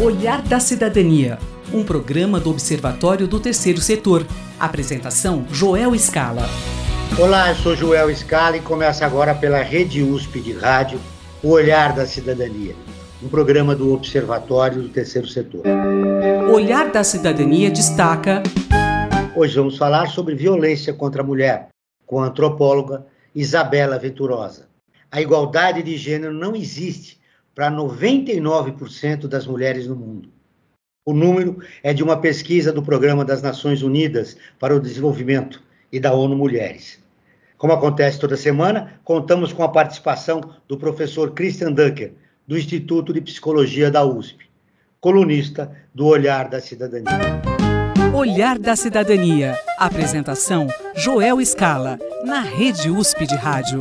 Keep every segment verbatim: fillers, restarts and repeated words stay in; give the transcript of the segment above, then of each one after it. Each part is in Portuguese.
Olhar da Cidadania, um programa do Observatório do Terceiro Setor. Apresentação, Joel Scala. Olá, eu sou Joel Scala e começa agora pela Rede U S P de Rádio, o Olhar da Cidadania, um programa do Observatório do Terceiro Setor. Olhar da Cidadania destaca... Hoje vamos falar sobre violência contra a mulher, com a antropóloga Isabela Venturosa. A igualdade de gênero não existe para noventa e nove por cento das mulheres no mundo. O número é de uma pesquisa do Programa das Nações Unidas para o Desenvolvimento e da ONU Mulheres. Como acontece toda semana, contamos com a participação do professor Christian Dunker, do Instituto de Psicologia da U S P, colunista do Olhar da Cidadania. Olhar da Cidadania. Apresentação, Joel Scala, na Rede U S P de Rádio.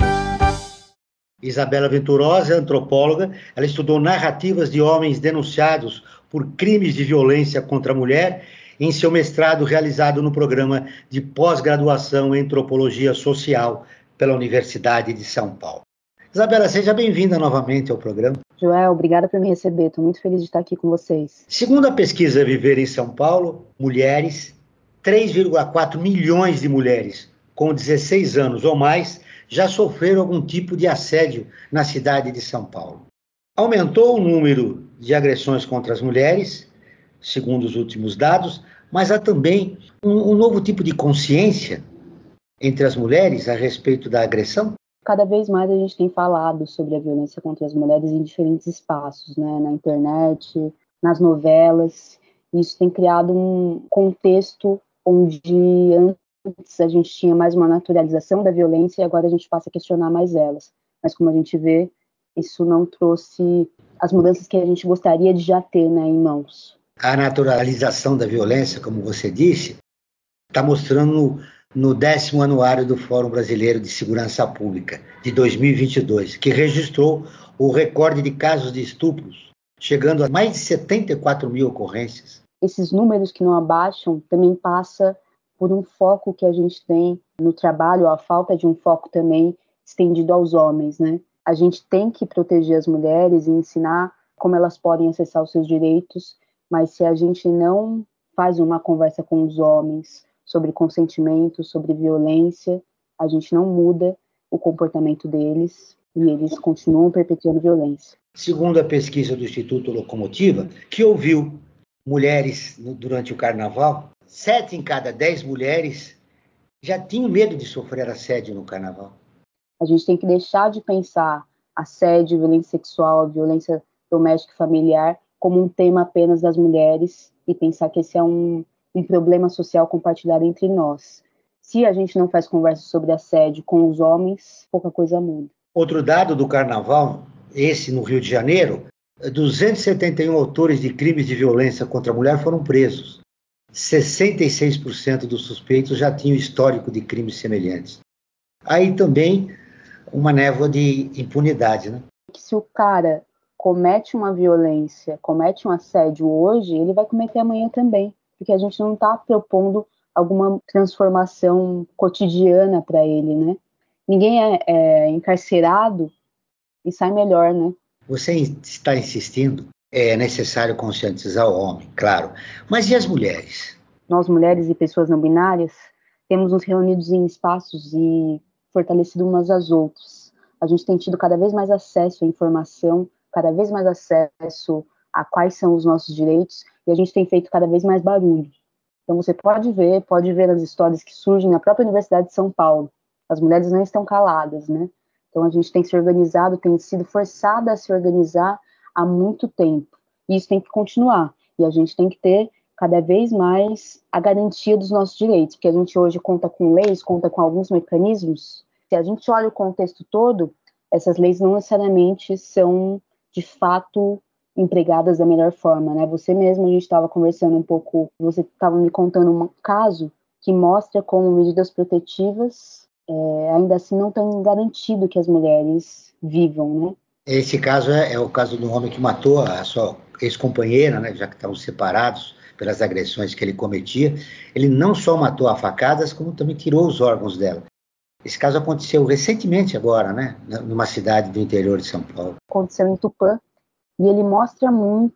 Isabela Venturosa é antropóloga. Ela estudou narrativas de homens denunciados por crimes de violência contra a mulher em seu mestrado realizado no programa de pós-graduação em Antropologia Social pela Universidade de São Paulo. Isabela, seja bem-vinda novamente ao programa. Joel, obrigada por me receber. Estou muito feliz de estar aqui com vocês. Segundo a pesquisa Viver em São Paulo, mulheres, três vírgula quatro milhões de mulheres com dezesseis anos ou mais já sofreram algum tipo de assédio na cidade de São Paulo. Aumentou o número de agressões contra as mulheres, segundo os últimos dados, mas há também um, um novo tipo de consciência entre as mulheres a respeito da agressão. Cada vez mais a gente tem falado sobre a violência contra as mulheres em diferentes espaços, né? Na internet, nas novelas. Isso tem criado um contexto onde antes a gente tinha mais uma naturalização da violência e agora a gente passa a questionar mais elas. Mas como a gente vê, isso não trouxe as mudanças que a gente gostaria de já ter, né, em mãos. A naturalização da violência, como você disse, está mostrando no, no décimo anuário do Fórum Brasileiro de Segurança Pública, de dois mil e vinte e dois, que registrou o recorde de casos de estupros, chegando a mais de setenta e quatro mil ocorrências. Esses números que não abaixam também passa por um foco que a gente tem no trabalho, a falta de um foco também estendido aos homens, né? A gente tem que proteger as mulheres e ensinar como elas podem acessar os seus direitos, mas se a gente não faz uma conversa com os homens sobre consentimento, sobre violência, a gente não muda o comportamento deles e eles continuam perpetuando violência. Segundo a pesquisa do Instituto Locomotiva, que ouviu mulheres durante o carnaval, sete em cada dez mulheres já tinham medo de sofrer assédio no carnaval. A gente tem que deixar de pensar assédio, violência sexual, violência doméstica e familiar como um tema apenas das mulheres e pensar que esse é um, um problema social compartilhado entre nós. Se a gente não faz conversa sobre assédio com os homens, pouca coisa muda. Outro dado do carnaval, esse no Rio de Janeiro, duzentos e setenta e um autores de crimes de violência contra a mulher foram presos. sessenta e seis por cento dos suspeitos já tinham histórico de crimes semelhantes. Aí também uma névoa de impunidade, né? Se o cara comete uma violência, comete um assédio hoje, ele vai cometer amanhã também, porque a gente não está propondo alguma transformação cotidiana para ele, né? Ninguém é, é encarcerado e sai melhor, né? Você está insistindo, é necessário conscientizar o homem, claro, mas e as mulheres? Nós, mulheres e pessoas não binárias, temos nos reunidos em espaços e fortalecido umas às outras. A gente tem tido cada vez mais acesso à informação, cada vez mais acesso a quais são os nossos direitos, e a gente tem feito cada vez mais barulho. Então você pode ver, pode ver as histórias que surgem na própria Universidade de São Paulo. As mulheres não estão caladas, né? Então a gente tem se organizado, tem sido forçada a se organizar há muito tempo. E isso tem que continuar. E a gente tem que ter cada vez mais a garantia dos nossos direitos, porque a gente hoje conta com leis, conta com alguns mecanismos. Se a gente olha o contexto todo, essas leis não necessariamente são, de fato, empregadas da melhor forma, né? Você mesmo, a gente estava conversando um pouco, você estava me contando um caso que mostra como medidas protetivas é, ainda assim não têm garantido que as mulheres vivam, né? Esse caso é, é o caso de um homem que matou a sua ex-companheira, né, já que estavam separados pelas agressões que ele cometia. Ele não só matou a facadas, como também tirou os órgãos dela. Esse caso aconteceu recentemente agora, né, numa cidade do interior de São Paulo. Aconteceu em Tupã, e ele mostra muito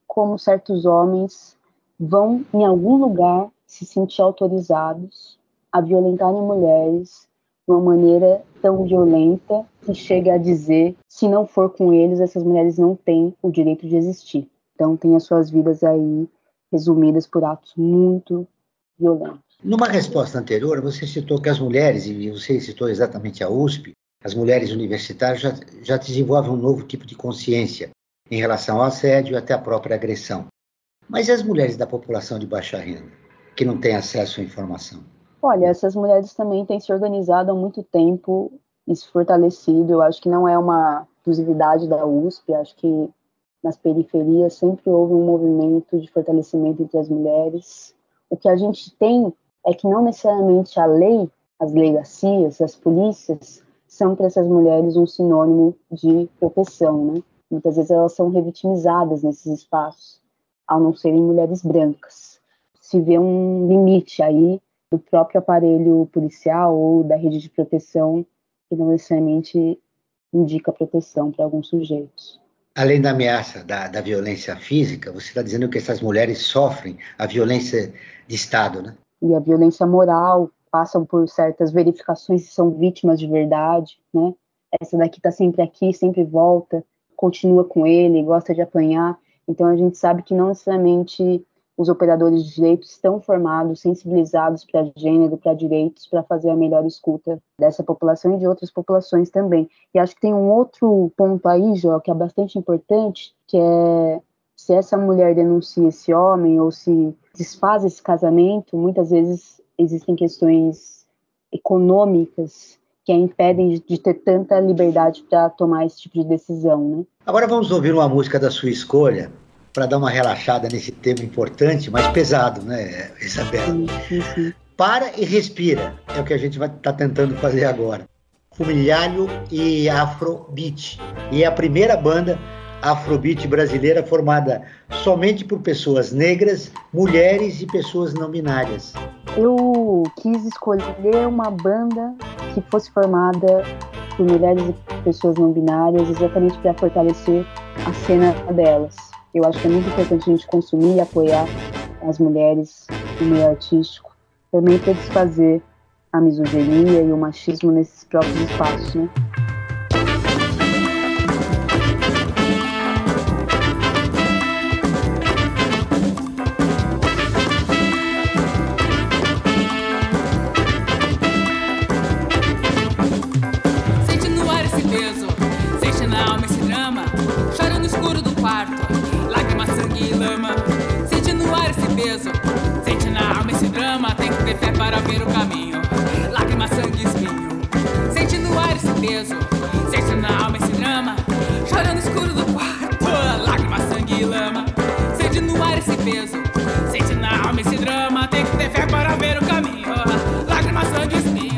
como certos homens vão, em algum lugar, se sentir autorizados a violentarem mulheres de uma maneira tão violenta que chega a dizer, se não for com eles, essas mulheres não têm o direito de existir. Então, tem as suas vidas aí resumidas por atos muito violentos. Numa resposta anterior, você citou que as mulheres, e você citou exatamente a U S P, as mulheres universitárias já, já desenvolvem um novo tipo de consciência em relação ao assédio e até a própria agressão. Mas e as mulheres da população de baixa renda, que não têm acesso à informação? Olha, essas mulheres também têm se organizado há muito tempo e se fortalecido. Eu acho que não é uma exclusividade da U S P, acho que nas periferias sempre houve um movimento de fortalecimento entre as mulheres. O que a gente tem é que não necessariamente a lei, as delegacias, as polícias, são para essas mulheres um sinônimo de proteção, né? Muitas vezes elas são revitimizadas nesses espaços, ao não serem mulheres brancas. Se vê um limite aí do próprio aparelho policial ou da rede de proteção, que não necessariamente indica proteção para alguns sujeitos. Além da ameaça da, da violência física, você está dizendo que essas mulheres sofrem a violência de Estado, né? E a violência moral, passam por certas verificações se são vítimas de verdade, né? Essa daqui está sempre aqui, sempre volta, continua com ele, gosta de apanhar. Então a gente sabe que não necessariamente os operadores de direito estão formados, sensibilizados para gênero, para direitos, para fazer a melhor escuta dessa população e de outras populações também. E acho que tem um outro ponto aí, Jó, que é bastante importante, que é se essa mulher denuncia esse homem ou se desfaz esse casamento, muitas vezes existem questões econômicas que a impedem de, de ter tanta liberdade para tomar esse tipo de decisão, né? Agora vamos ouvir uma música da sua escolha, para dar uma relaxada nesse tema importante, mas pesado, né, Isabela? Sim, sim, sim. Para e respira, é o que a gente vai estar tá tentando fazer agora. Fumilhalho e Afrobeat. E é a primeira banda Afrobeat brasileira formada somente por pessoas negras, mulheres e pessoas não binárias. Eu quis escolher uma banda que fosse formada por mulheres e pessoas não binárias, exatamente para fortalecer a cena delas. Eu acho que é muito importante a gente consumir e apoiar as mulheres no meio artístico, também para desfazer a misoginia e o machismo nesses próprios espaços, né? Sente no ar esse peso, sente na alma esse drama, chora no escuro do quarto. Sangue e lama, sente no ar esse peso, sente na alma esse drama, tem que ter fé para ver o caminho. Lágrima, sangue e espinho, sente no ar esse peso, sente na alma esse drama, chora no escuro do quarto. Lágrima, sangue e lama, sente no ar esse peso, sente na alma esse drama, tem que ter fé para ver o caminho. Lágrima, sangue e espinho.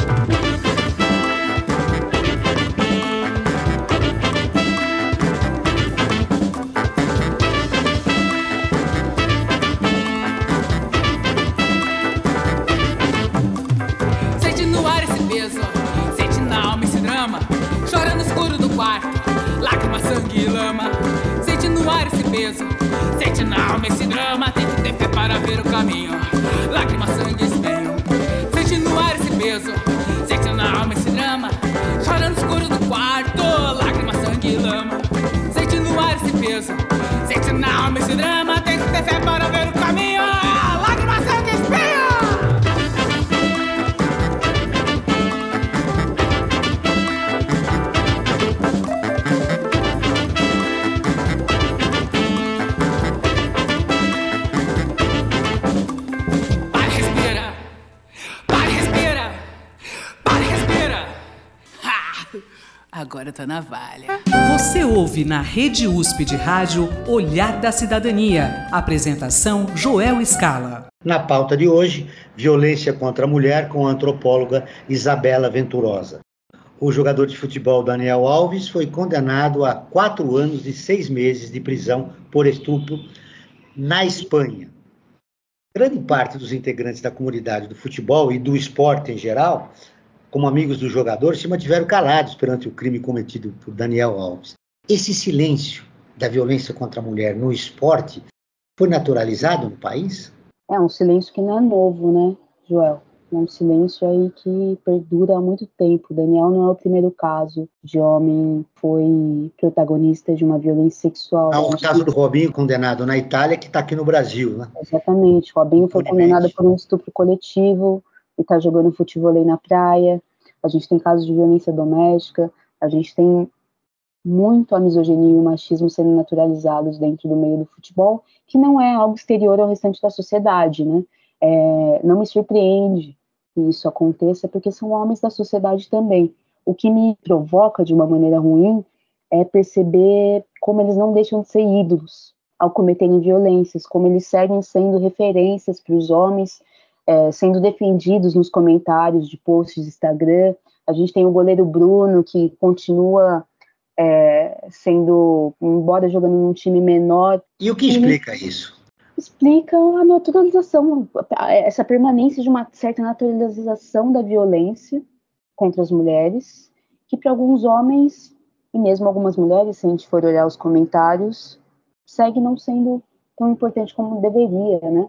Chora no escuro do quarto, lágrima, sangue e lama. Sente no ar esse peso, sente na alma esse drama, tem que ter fé para ver o caminho. Lágrima, sangue e espinho. Sente no ar esse peso, sente na alma esse drama. Chora no escuro do quarto, lágrima, sangue e lama. Sente no ar esse peso, sente na alma esse drama, tem que ter fé para ver o caminho. Lágrima, sangue e espinho. Agora tô na valha. Você ouve na Rede U S P de Rádio Olhar da Cidadania. Apresentação Joel Scala. Na pauta de hoje, violência contra a mulher com a antropóloga Isabela Venturosa. O jogador de futebol Daniel Alves foi condenado a quatro anos e seis meses de prisão por estupro na Espanha. Grande parte dos integrantes da comunidade do futebol e do esporte em geral, como amigos do jogador, se mantiveram calados perante o crime cometido por Daniel Alves. Esse silênio da violência contra a mulher no esporte foi naturalizado no país? É um silêncio que não é novo, né, Joel? É um silêncio aí que perdura há muito tempo. O Daniel não é o primeiro caso de homem que foi protagonista de uma violência sexual. Há o caso do Robinho, condenado na Itália, que está aqui no Brasil, né? Exatamente. O Robinho foi condenado por um estupro coletivo e está jogando futevôlei na praia. A gente tem casos de violência doméstica. A gente tem muito a misoginia e o machismo sendo naturalizados dentro do meio do futebol, que não é algo exterior ao restante da sociedade, né? É, não me surpreende que isso aconteça, porque são homens da sociedade também. O que me provoca de uma maneira ruim é perceber como eles não deixam de ser ídolos ao cometerem violências, como eles seguem sendo referências para os homens, é, sendo defendidos nos comentários de posts de Instagram. A gente tem o goleiro Bruno, que continua é, sendo, embora jogando num time menor. E o que explica isso? Explica a naturalização, essa permanência de uma certa naturalização da violência contra as mulheres, que para alguns homens, e mesmo algumas mulheres, se a gente for olhar os comentários, segue não sendo tão importante como deveria, né?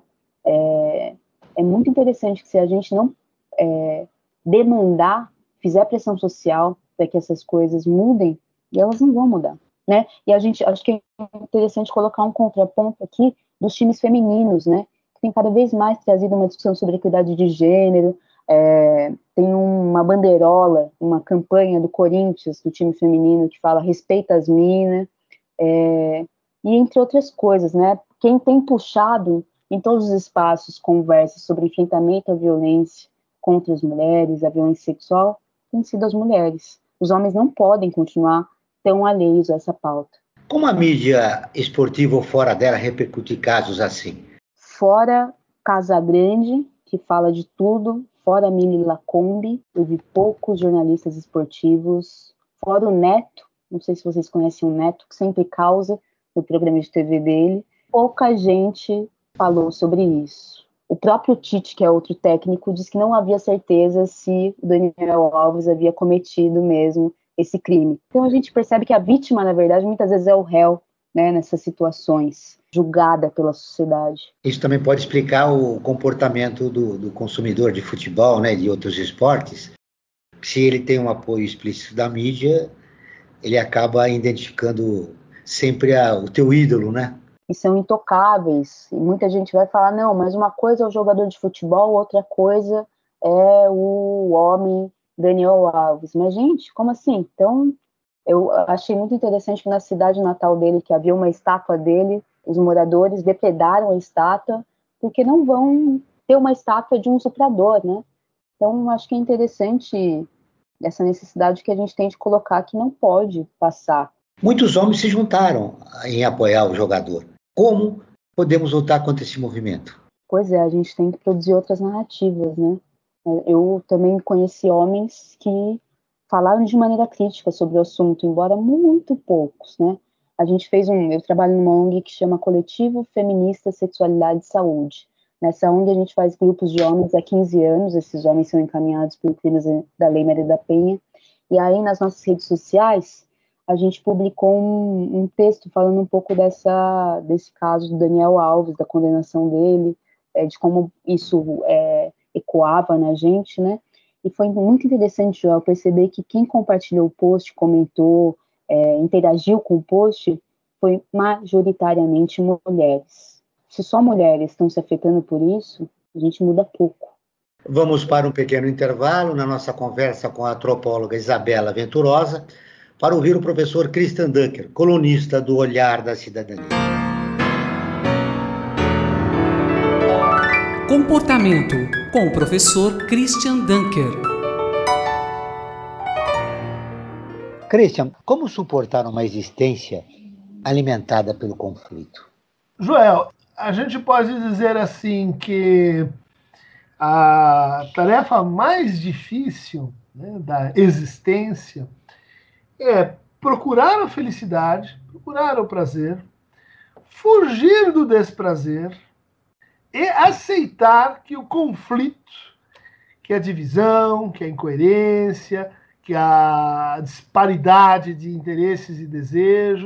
É, é muito interessante que se a gente não é, demandar, fizer pressão social para que essas coisas mudem, e elas não vão mudar, né? E a gente, acho que é interessante colocar um contraponto aqui dos times femininos, né, que tem cada vez mais trazido uma discussão sobre equidade de gênero. É, tem uma bandeirola, uma campanha do Corinthians, do time feminino, que fala respeita as minas, é, e entre outras coisas, né, quem tem puxado em todos os espaços conversas sobre enfrentamento à violência contra as mulheres, a violência sexual, tem sido as mulheres. Os homens não podem continuar tão alheios a essa pauta. Como a mídia esportiva ou fora dela repercute casos assim? Fora Casagrande, que fala de tudo, fora Mili Lacombe, eu vi poucos jornalistas esportivos, fora o Neto, não sei se vocês conhecem o Neto, que sempre causa no programa de T V dele, pouca gente falou sobre isso. O próprio Tite, que é outro técnico, disse que não havia certeza se o Daniel Alves havia cometido mesmo esse crime. Então a gente percebe que a vítima, na verdade, muitas vezes é o réu, né, nessas situações, julgada pela sociedade. Isso também pode explicar o comportamento do, do consumidor de futebol, né, de outros esportes. Se ele tem um apoio explícito da mídia, ele acaba identificando sempre a, o teu ídolo, né? E são intocáveis. E muita gente vai falar, não, mas uma coisa é o jogador de futebol, outra coisa é o homem Daniel Alves. Mas, gente, como assim? Então, eu achei muito interessante que na cidade natal dele, que havia uma estátua dele, os moradores depredaram a estátua, porque não vão ter uma estátua de um estuprador, né? Então, acho que é interessante essa necessidade que a gente tem de colocar que não pode passar. Muitos homens se juntaram em apoiar o jogador. Como podemos lutar contra esse movimento? Pois é, a gente tem que produzir outras narrativas, né? Eu também conheci homens que falaram de maneira crítica sobre o assunto, embora muito poucos, né? A gente fez um... Eu trabalho numa O N G que chama Coletivo Feminista Sexualidade e Saúde. Nessa O N G a gente faz grupos de homens há quinze anos, esses homens são encaminhados por crimes da Lei Maria da Penha, e aí nas nossas redes sociais a gente publicou um, um texto falando um pouco dessa, desse caso do Daniel Alves, da condenação dele, é, de como isso é, ecoava na gente, né? E foi muito interessante, Joel, perceber que quem compartilhou o post, comentou, é, interagiu com o post, foi majoritariamente mulheres. Se só mulheres estão se afetando por isso, a gente muda pouco. Vamos para um pequeno intervalo na nossa conversa com a antropóloga Isabela Venturosa, para ouvir o professor Christian Dunker, colunista do Olhar da Cidadania. Comportamento, com o professor Christian Dunker. Christian, como suportar uma existência alimentada pelo conflito? Joel, a gente pode dizer assim que a tarefa mais difícil, né, da existência é procurar a felicidade, procurar o prazer, fugir do desprazer e aceitar que o conflito, que a divisão, que a incoerência, que a disparidade de interesses e desejos,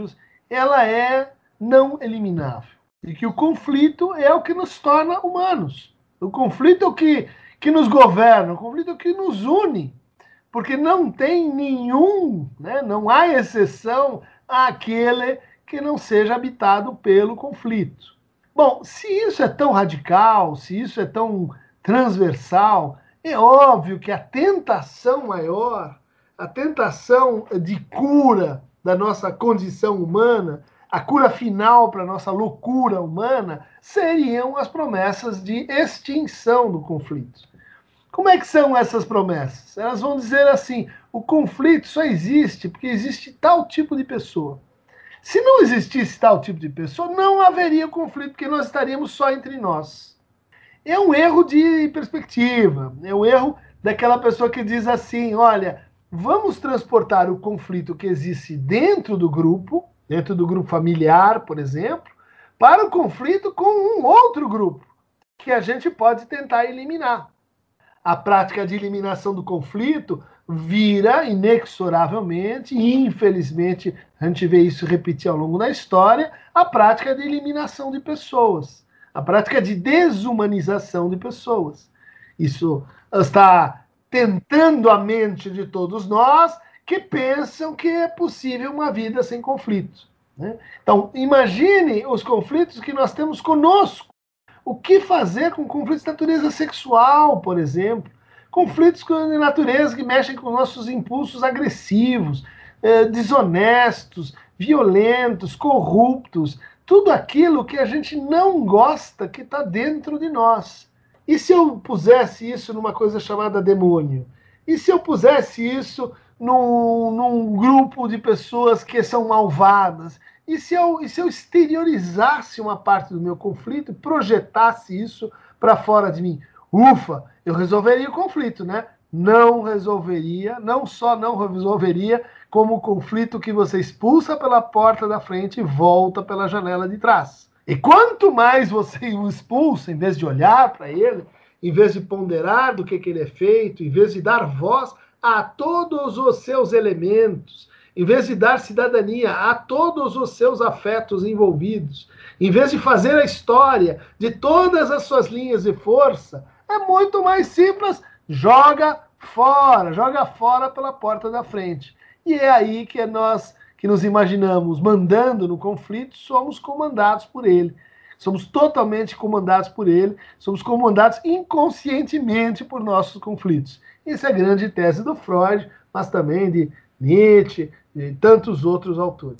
ela é não eliminável. E que o conflito é o que nos torna humanos. O conflito é o que, que nos governa, o conflito é o que nos une. Porque não tem nenhum, né, não há exceção àquele que não seja habitado pelo conflito. Bom, se isso é tão radical, se isso é tão transversal, é óbvio que a tentação maior, a tentação de cura da nossa condição humana, a cura final para a nossa loucura humana, seriam as promessas de extinção do conflito. Como é que são essas promessas? Elas vão dizer assim, o conflito só existe porque existe tal tipo de pessoa. Se não existisse tal tipo de pessoa, não haveria conflito, porque nós estaríamos só entre nós. É um erro de perspectiva, é um erro daquela pessoa que diz assim, olha, vamos transportar o conflito que existe dentro do grupo, dentro do grupo familiar, por exemplo, para o conflito com um outro grupo, que a gente pode tentar eliminar. A prática de eliminação do conflito vira, inexoravelmente, e infelizmente a gente vê isso repetir ao longo da história, a prática de eliminação de pessoas, a prática de desumanização de pessoas. Isso está tentando a mente de todos nós que pensam que é possível uma vida sem conflito, né? Então, imagine os conflitos que nós temos conosco. O que fazer com conflitos de natureza sexual, por exemplo? Conflitos de natureza que mexem com nossos impulsos agressivos, eh, desonestos, violentos, corruptos. Tudo aquilo que a gente não gosta que está dentro de nós. E se eu pusesse isso numa coisa chamada demônio? E se eu pusesse isso num, num grupo de pessoas que são malvadas? E se, eu, e se eu exteriorizasse uma parte do meu conflito, projetasse isso para fora de mim? Ufa, eu resolveria o conflito, né? Não resolveria, não só não resolveria, como o conflito que você expulsa pela porta da frente e volta pela janela de trás. E quanto mais você o expulsa, em vez de olhar para ele, em vez de ponderar do que, que ele é feito, em vez de dar voz a todos os seus elementos, em vez de dar cidadania a todos os seus afetos envolvidos, em vez de fazer a história de todas as suas linhas de força, é muito mais simples, joga fora, joga fora pela porta da frente. E é aí que nós, que nos imaginamos mandando no conflito, somos comandados por ele. Somos totalmente comandados por ele, somos comandados inconscientemente por nossos conflitos. Isso é a grande tese do Freud, mas também de Nietzsche e tantos outros autores.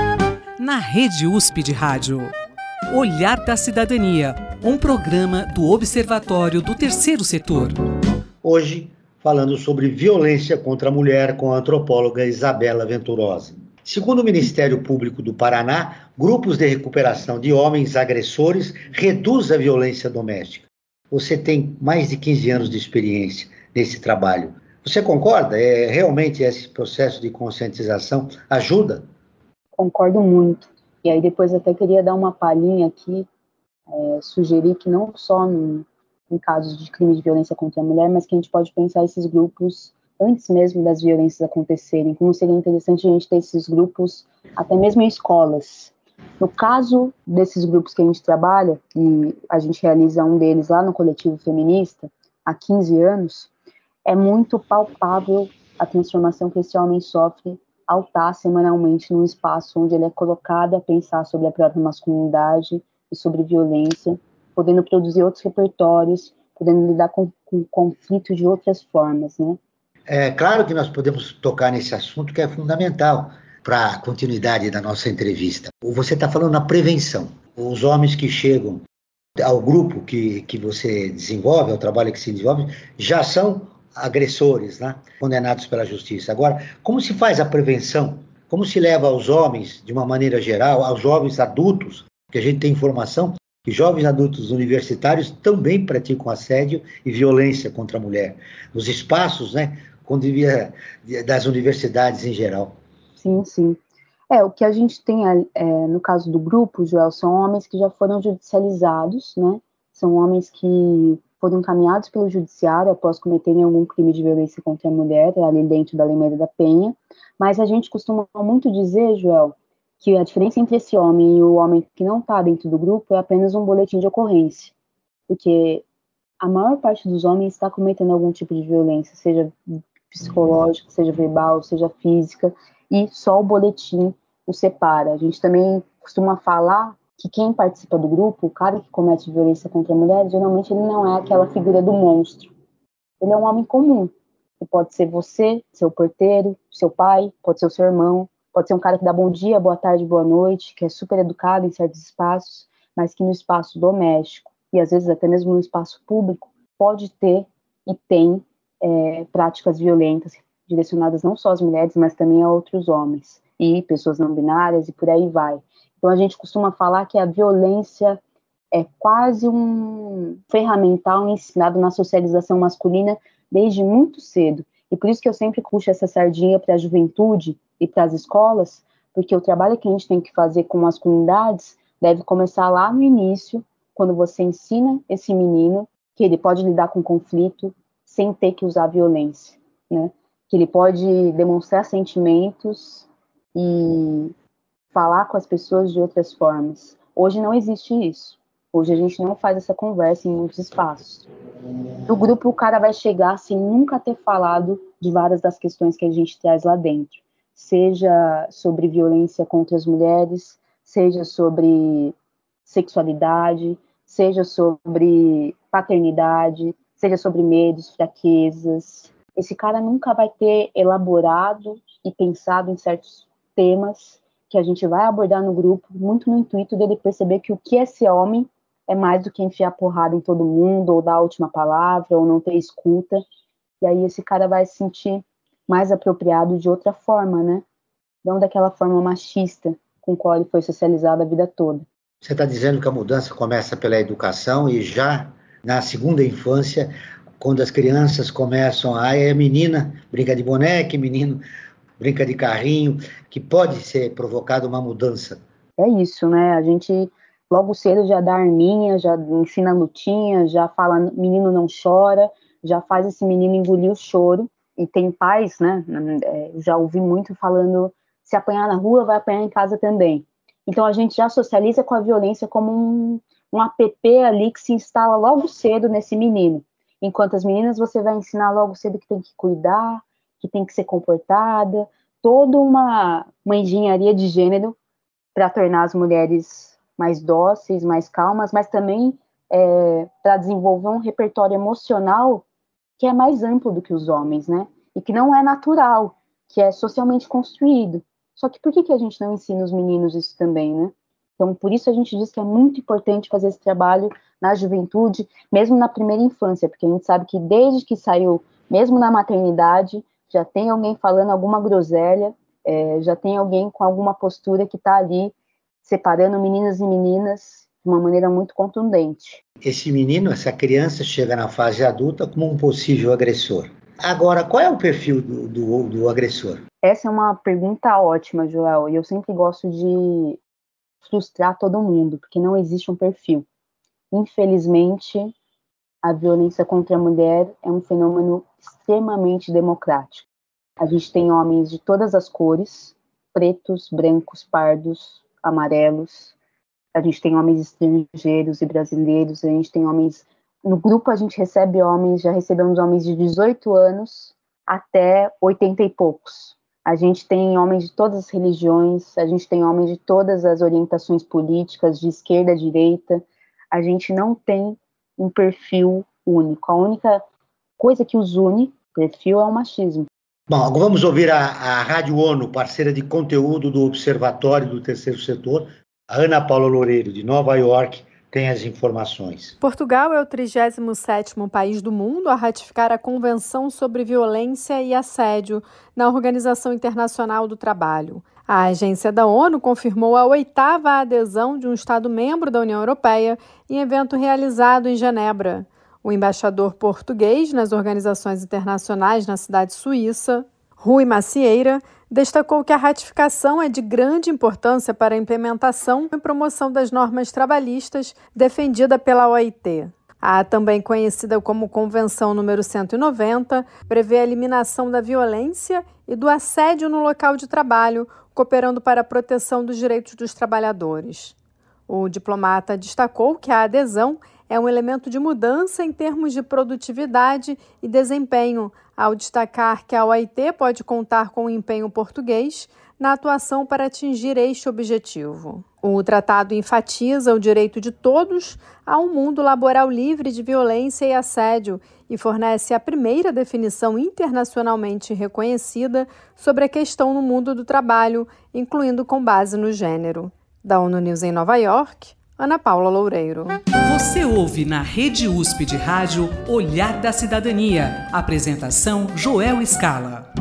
Na Rede U S P de Rádio, Olhar da Cidadania, um programa do Observatório do Terceiro Setor. Hoje, falando sobre violência contra a mulher com a antropóloga Isabela Venturosa. Segundo o Ministério Público do Paraná, grupos de recuperação de homens agressores reduz a violência doméstica. Você tem mais de quinze anos de experiência nesse trabalho. Você concorda? É, realmente esse processo de conscientização ajuda? Concordo muito. E aí depois até queria dar uma palhinha aqui, é, sugerir que não só no, em casos de crime de violência contra a mulher, mas que a gente pode pensar esses grupos antes mesmo das violências acontecerem, como seria interessante a gente ter esses grupos até mesmo em escolas. No caso desses grupos que a gente trabalha, e a gente realiza um deles lá no Coletivo Feminista, há quinze anos, é muito palpável a transformação que esse homem sofre ao estar semanalmente num espaço onde ele é colocado a pensar sobre a própria masculinidade e sobre violência, podendo produzir outros repertórios, podendo lidar com, com conflitos de outras formas, né? É claro que nós podemos tocar nesse assunto que é fundamental para a continuidade da nossa entrevista. Você está falando na prevenção. Os homens que chegam ao grupo que, que você desenvolve, ao trabalho que se desenvolve, já são agressores, né? Condenados pela justiça. Agora, como se faz a prevenção? Como se leva aos homens, de uma maneira geral, aos jovens adultos, que a gente tem informação que jovens adultos universitários também praticam assédio e violência contra a mulher, nos espaços, né, quando devia, das universidades em geral. Sim, sim. É, o que a gente tem, é, no caso do grupo, Joel, são homens que já foram judicializados, né, são homens que foram encaminhados pelo judiciário após cometerem algum crime de violência contra a mulher, ali dentro da Lei Maria da Penha, mas a gente costuma muito dizer, Joel, que a diferença entre esse homem e o homem que não está dentro do grupo é apenas um boletim de ocorrência, porque a maior parte dos homens está cometendo algum tipo de violência, seja psicológica, seja verbal, seja física, e só o boletim o separa. A gente também costuma falar que quem participa do grupo, o cara que comete violência contra a mulher, geralmente ele não é aquela figura do monstro. Ele é um homem comum. Ele pode ser você, seu porteiro, seu pai, pode ser o seu irmão, pode ser um cara que dá bom dia, boa tarde, boa noite, que é super educado em certos espaços, mas que no espaço doméstico, e às vezes até mesmo no espaço público, pode ter e tem é, práticas violentas direcionadas não só às mulheres, mas também a outros homens, e pessoas não binárias, e por aí vai. Então a gente costuma falar que a violência é quase um ferramental ensinado na socialização masculina desde muito cedo. E por isso que eu sempre puxo essa sardinha para a juventude e para as escolas, porque o trabalho que a gente tem que fazer com as comunidades deve começar lá no início, quando você ensina esse menino que ele pode lidar com conflito sem ter que usar violência, né? Que ele pode demonstrar sentimentos e falar com as pessoas de outras formas. Hoje não existe isso. Hoje a gente não faz essa conversa em muitos espaços. No grupo o cara vai chegar sem nunca ter falado de várias das questões que a gente traz lá dentro. Seja sobre violência contra as mulheres, seja sobre sexualidade, seja sobre paternidade, seja sobre medos, fraquezas. Esse cara nunca vai ter elaborado e pensado em certos temas que a gente vai abordar no grupo, muito no intuito dele perceber que o que é ser homem é mais do que enfiar porrada em todo mundo, ou dar a última palavra, ou não ter escuta. E aí esse cara vai se sentir mais apropriado de outra forma, né? Não daquela forma machista com qual ele foi socializado a vida toda. Você está dizendo que a mudança começa pela educação e já na segunda infância, quando as crianças começam a... é menina, brinca de boneca, menino brinca de carrinho, que pode ser provocada uma mudança. É isso, né? A gente logo cedo já dá arminha, já ensina lutinha, já fala menino não chora, já faz esse menino engolir o choro. E tem pais, né? Já ouvi muito falando, se apanhar na rua, vai apanhar em casa também. Então a gente já socializa com a violência como um, um app ali que se instala logo cedo nesse menino. Enquanto as meninas você vai ensinar logo cedo que tem que cuidar, que tem que ser comportada, toda uma, uma engenharia de gênero para tornar as mulheres mais dóceis, mais calmas, mas também é, para desenvolver um repertório emocional que é mais amplo do que os homens, né? E que não é natural, que é socialmente construído. Só que por que, que a gente não ensina os meninos isso também, né? Então, por isso a gente diz que é muito importante fazer esse trabalho na juventude, mesmo na primeira infância, porque a gente sabe que desde que saiu, mesmo na maternidade, já tem alguém falando alguma groselha, é, já tem alguém com alguma postura que está ali separando meninas e meninas de uma maneira muito contundente. Esse menino, essa criança, chega na fase adulta como um possível agressor. Agora, qual é o perfil do, do, do agressor? Essa é uma pergunta ótima, Joel, e eu sempre gosto de frustrar todo mundo, porque não existe um perfil. Infelizmente, a violência contra a mulher é um fenômeno extremamente democrático. A gente tem homens de todas as cores, pretos, brancos, pardos, amarelos. A gente tem homens estrangeiros e brasileiros, a gente tem homens... No grupo a gente recebe homens, já recebemos homens de dezoito anos até oitenta e poucos. A gente tem homens de todas as religiões, a gente tem homens de todas as orientações políticas, de esquerda a direita. A gente não tem um perfil único. A única coisa que os une, perfil, é o machismo. Bom, agora vamos ouvir a, a Rádio ONU, parceira de conteúdo do Observatório do Terceiro Setor. A Ana Paula Loureiro, de Nova York, tem as informações. Portugal é o trigésimo sétimo país do mundo a ratificar a Convenção sobre Violência e Assédio na Organização Internacional do Trabalho. A agência da ONU confirmou a oitava adesão de um Estado-membro da União Europeia em evento realizado em Genebra. O embaixador português nas organizações internacionais na cidade suíça, Rui Macieira, destacou que a ratificação é de grande importância para a implementação e promoção das normas trabalhistas defendida pela O I T. A também conhecida como Convenção número cento e noventa, prevê a eliminação da violência e do assédio no local de trabalho cooperando para a proteção dos direitos dos trabalhadores. O diplomata destacou que a adesão é um elemento de mudança em termos de produtividade e desempenho, ao destacar que a O I T pode contar com o empenho português na atuação para atingir este objetivo. O tratado enfatiza o direito de todos a um mundo laboral livre de violência e assédio e fornece a primeira definição internacionalmente reconhecida sobre a questão no mundo do trabalho, incluindo com base no gênero. Da ONU News em Nova York, Ana Paula Loureiro. Você ouve na Rede U S P de Rádio Olhar da Cidadania. Apresentação Joel Scala.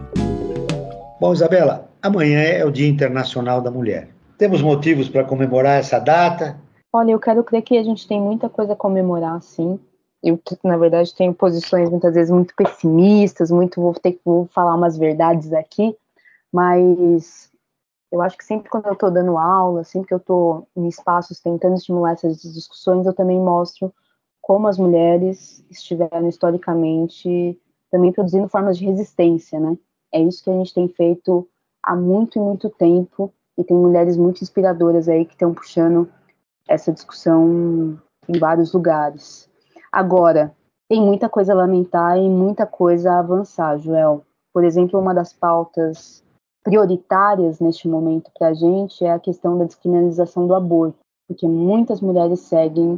Bom, Isabela, amanhã é o Dia Internacional da Mulher. Temos motivos para comemorar essa data? Olha, eu quero crer que a gente tem muita coisa a comemorar, sim. Eu, na verdade, tenho posições muitas vezes muito pessimistas, muito vou ter que vou falar umas verdades aqui, mas eu acho que sempre quando eu estou dando aula, sempre que eu estou em espaços tentando estimular essas discussões, eu também mostro como as mulheres estiveram historicamente também produzindo formas de resistência, né? É isso que a gente tem feito há muito e muito tempo, e tem mulheres muito inspiradoras aí que estão puxando essa discussão em vários lugares. Agora, tem muita coisa a lamentar e muita coisa a avançar, Joel. Por exemplo, uma das pautas prioritárias neste momento para a gente é a questão da descriminalização do aborto, porque muitas mulheres seguem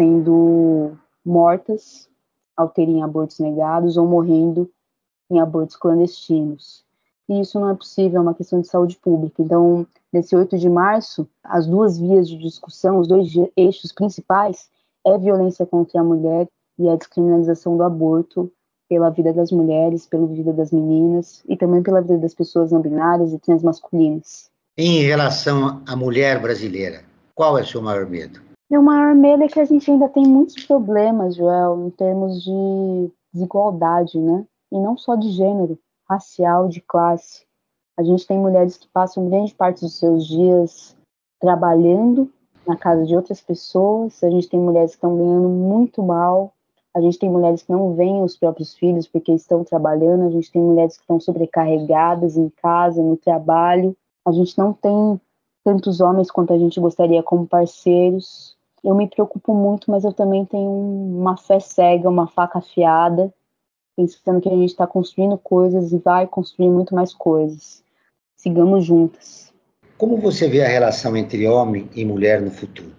sendo mortas ao terem abortos negados ou morrendo em abortos clandestinos. E isso não é possível, é uma questão de saúde pública. Então, nesse oito de março, as duas vias de discussão, os dois eixos principais, é a violência contra a mulher e a descriminalização do aborto pela vida das mulheres, pela vida das meninas e também pela vida das pessoas não binárias e transmasculinas. Em relação à mulher brasileira, qual é o seu maior medo? Meu maior medo é que a gente ainda tem muitos problemas, Joel, em termos de desigualdade, né? E não só de gênero, racial, de classe. A gente tem mulheres que passam grande parte dos seus dias trabalhando na casa de outras pessoas, a gente tem mulheres que estão ganhando muito mal, a gente tem mulheres que não veem os próprios filhos porque estão trabalhando, a gente tem mulheres que estão sobrecarregadas em casa, no trabalho, a gente não tem tantos homens quanto a gente gostaria como parceiros. Eu me preocupo muito, mas eu também tenho uma fé cega, uma faca afiada, pensando que a gente está construindo coisas e vai construir muito mais coisas. Sigamos juntas. Como você vê a relação entre homem e mulher no futuro?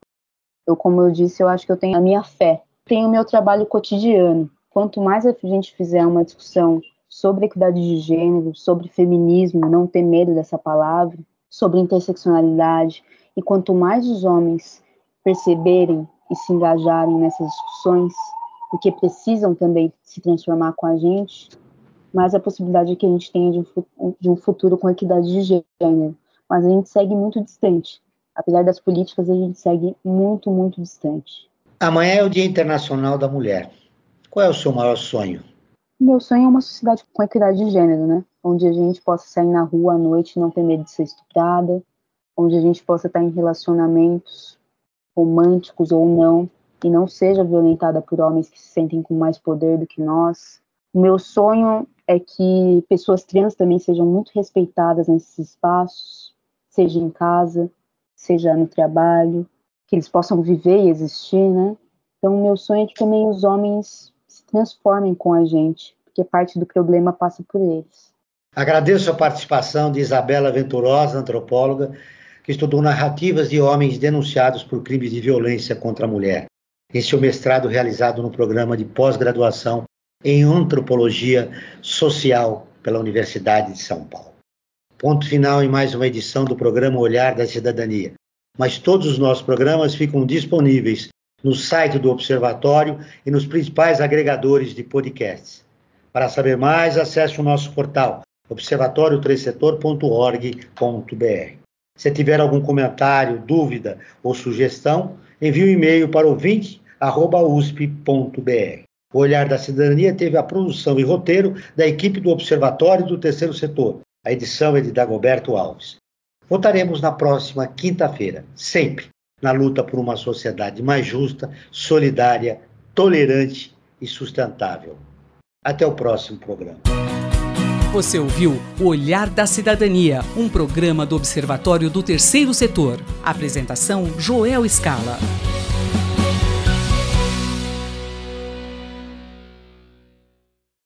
Eu, como eu disse, eu acho que eu tenho a minha fé. Tenho o meu trabalho cotidiano. Quanto mais a gente fizer uma discussão sobre equidade de gênero, sobre feminismo, não ter medo dessa palavra, sobre interseccionalidade, e quanto mais os homens perceberem e se engajarem nessas discussões, porque precisam também se transformar com a gente, mais a possibilidade que a gente tenha de um, de um futuro com equidade de gênero. Mas a gente segue muito distante. Apesar das políticas, a gente segue muito, muito distante. Amanhã é o Dia Internacional da Mulher. Qual é o seu maior sonho? Meu sonho é uma sociedade com equidade de gênero, né? Onde a gente possa sair na rua à noite e não ter medo de ser estuprada, onde a gente possa estar em relacionamentos românticos ou não, e não seja violentada por homens que se sentem com mais poder do que nós. O meu sonho é que pessoas trans também sejam muito respeitadas nesses espaços, seja em casa, seja no trabalho, que eles possam viver e existir, né? Então, o meu sonho é que também os homens se transformem com a gente, porque parte do problema passa por eles. Agradeço a participação de Isabela Venturosa, antropóloga, que estudou narrativas de homens denunciados por crimes de violência contra a mulher. Esse é o mestrado realizado no programa de pós-graduação em Antropologia Social pela Universidade de São Paulo. Ponto final em mais uma edição do programa Olhar da Cidadania. Mas todos os nossos programas ficam disponíveis no site do Observatório e nos principais agregadores de podcasts. Para saber mais, acesse o nosso portal observatório três setor ponto org ponto br. Se tiver algum comentário, dúvida ou sugestão, envie um e-mail para ouvinte arroba usp ponto br. O Olhar da Cidadania teve a produção e roteiro da equipe do Observatório do Terceiro Setor. A edição é de Dagoberto Alves. Voltaremos na próxima quinta-feira, sempre na luta por uma sociedade mais justa, solidária, tolerante e sustentável. Até o próximo programa. Você ouviu O Olhar da Cidadania, um programa do Observatório do Terceiro Setor. Apresentação: Joel Scala.